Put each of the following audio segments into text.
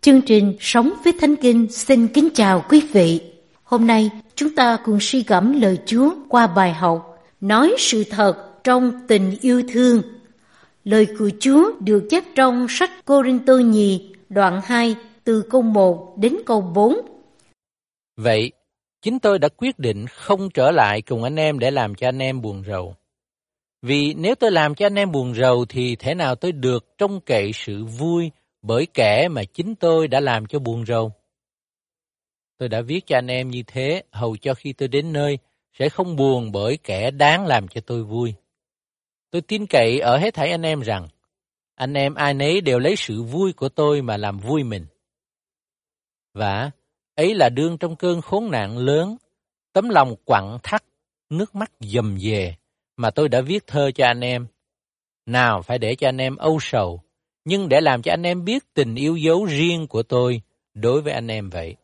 Chương trình Sống với Thánh Kinh xin kính chào quý vị. Hôm nay chúng ta cùng suy gẫm lời Chúa qua bài học Nói sự thật trong tình yêu thương. Lời của Chúa được chép trong sách Cô-rinh-tô nhì đoạn 2 từ câu 1 đến câu 4. Vậy, chính tôi đã quyết định không trở lại cùng anh em để làm cho anh em buồn rầu. Vì nếu tôi làm cho anh em buồn rầu thì thế nào tôi được trông cậy sự vui bởi kẻ mà chính tôi đã làm cho buồn rầu. Tôi đã viết cho anh em như thế hầu cho khi tôi đến nơi sẽ không buồn bởi kẻ đáng làm cho tôi vui. Tôi tin cậy ở hết thảy anh em rằng anh em ai nấy đều lấy sự vui của tôi mà làm vui mình. Và ấy là đương trong cơn khốn nạn lớn, tấm lòng quặn thắt, nước mắt dầm dề mà tôi đã viết thơ cho anh em. Nào phải để cho anh em âu sầu, nhưng để làm cho anh em biết tình yêu dấu riêng của tôi đối với anh em vậy.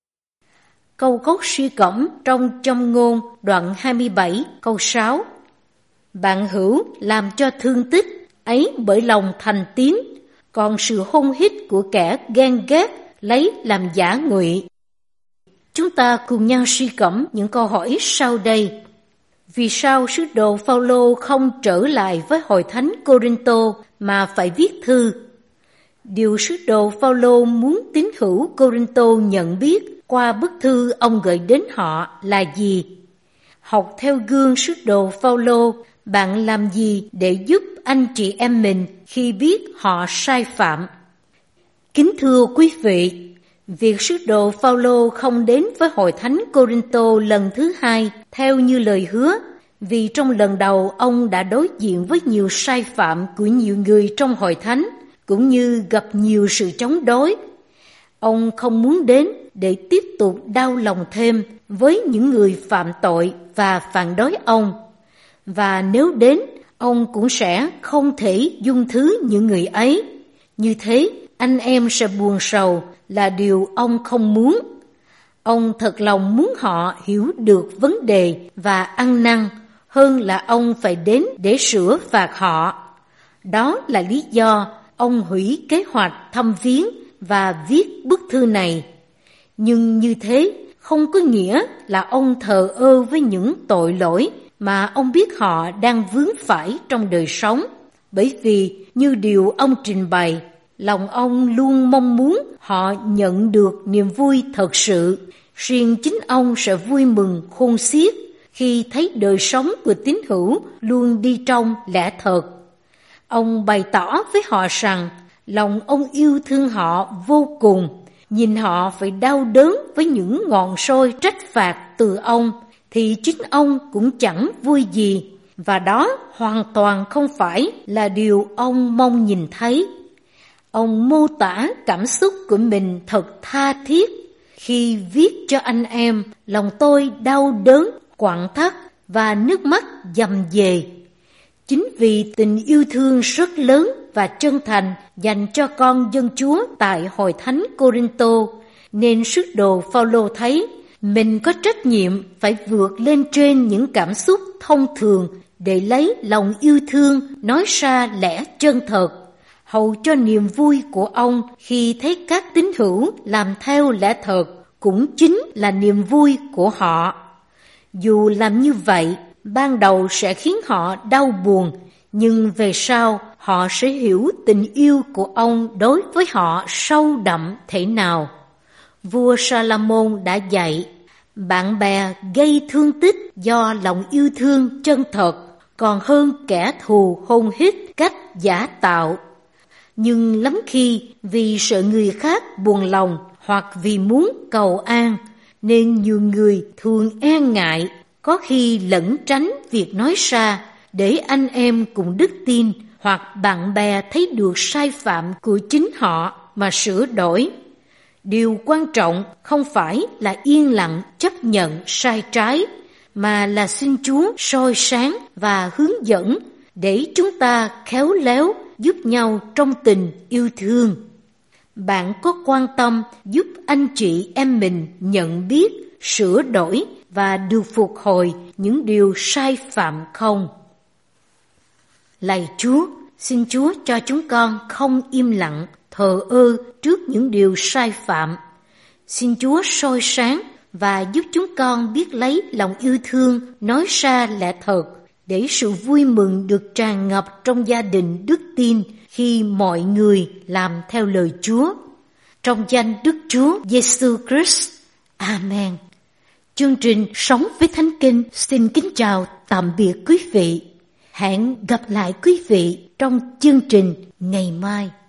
Câu gốc suy gẫm trong Châm ngôn đoạn 27 câu 6. Bạn hữu làm cho thương tích, ấy bởi lòng thành tín, còn sự hôn hít của kẻ ghen ghét lấy làm giả ngụy. Chúng ta cùng nhau suy gẫm những câu hỏi sau đây. Vì sao sứ đồ Phao-lô không trở lại với hội thánh Cô-rinh-tô mà phải viết thư? Điều sứ đồ Phao-lô muốn tín hữu Cô-rinh-tô nhận biết qua bức thư ông gửi đến họ là gì? Học theo gương sứ đồ Phao-lô, bạn làm gì để giúp anh chị em mình khi biết họ sai phạm? Kính thưa quý vị, việc sứ đồ Phao-lô không đến với hội thánh Cô-rinh-tô lần thứ hai theo như lời hứa, vì trong lần đầu ông đã đối diện với nhiều sai phạm của nhiều người trong hội thánh, cũng như gặp nhiều sự chống đối. Ông không muốn đến để tiếp tục đau lòng thêm với những người phạm tội và phản đối ông. Và nếu đến, ông cũng sẽ không thể dung thứ những người ấy. Như thế, anh em sẽ buồn sầu là điều ông không muốn. Ông thật lòng muốn họ hiểu được vấn đề và ăn năn hơn là ông phải đến để sửa phạt họ. Đó là lý do ông hủy kế hoạch thăm viếng và viết bức thư này. Nhưng như thế không có nghĩa là ông thờ ơ với những tội lỗi mà ông biết họ đang vướng phải trong đời sống. Bởi vì như điều ông trình bày, lòng ông luôn mong muốn họ nhận được niềm vui thật sự. Riêng chính ông sẽ vui mừng khôn xiết khi thấy đời sống của tín hữu luôn đi trong lẽ thật. Ông bày tỏ với họ rằng lòng ông yêu thương họ vô cùng, nhìn họ phải đau đớn với những ngọn sôi trách phạt từ ông, thì chính ông cũng chẳng vui gì, và đó hoàn toàn không phải là điều ông mong nhìn thấy. Ông mô tả cảm xúc của mình thật tha thiết. Khi viết cho anh em, lòng tôi đau đớn, quặn thắt và nước mắt dầm dề. Chính vì tình yêu thương rất lớn và chân thành dành cho con dân Chúa tại hội thánh Cô-rinh-tô, nên sứ đồ Phao-lô thấy mình có trách nhiệm phải vượt lên trên những cảm xúc thông thường để lấy lòng yêu thương nói ra lẽ chân thật, hầu cho niềm vui của ông khi thấy các tín hữu làm theo lẽ thật cũng chính là niềm vui của họ. Dù làm như vậy, ban đầu sẽ khiến họ đau buồn, nhưng về sau họ sẽ hiểu tình yêu của ông đối với họ sâu đậm thế nào. Vua Sa-la-môn đã dạy, bạn bè gây thương tích do lòng yêu thương chân thật còn hơn kẻ thù hôn hít cách giả tạo. Nhưng lắm khi vì sợ người khác buồn lòng hoặc vì muốn cầu an, nên nhiều người thường e ngại, có khi lẩn tránh việc nói ra để anh em cùng đức tin hoặc bạn bè thấy được sai phạm của chính họ mà sửa đổi. Điều quan trọng không phải là yên lặng chấp nhận sai trái, mà là xin Chúa soi sáng và hướng dẫn để chúng ta khéo léo giúp nhau trong tình yêu thương. Bạn có quan tâm giúp anh chị em mình nhận biết, sửa đổi và được phục hồi những điều sai phạm không? Lạy Chúa, Xin Chúa cho chúng con không im lặng, thờ ơ trước những điều sai phạm. Xin Chúa soi sáng và giúp chúng con biết lấy lòng yêu thương nói ra lẽ thật, để sự vui mừng được tràn ngập trong gia đình đức tin khi mọi người làm theo lời Chúa. Trong danh Đức Chúa Giêsu Christ. Amen. Chương trình Sống với Thánh Kinh xin kính chào tạm biệt quý vị. Hẹn gặp lại quý vị trong chương trình ngày mai.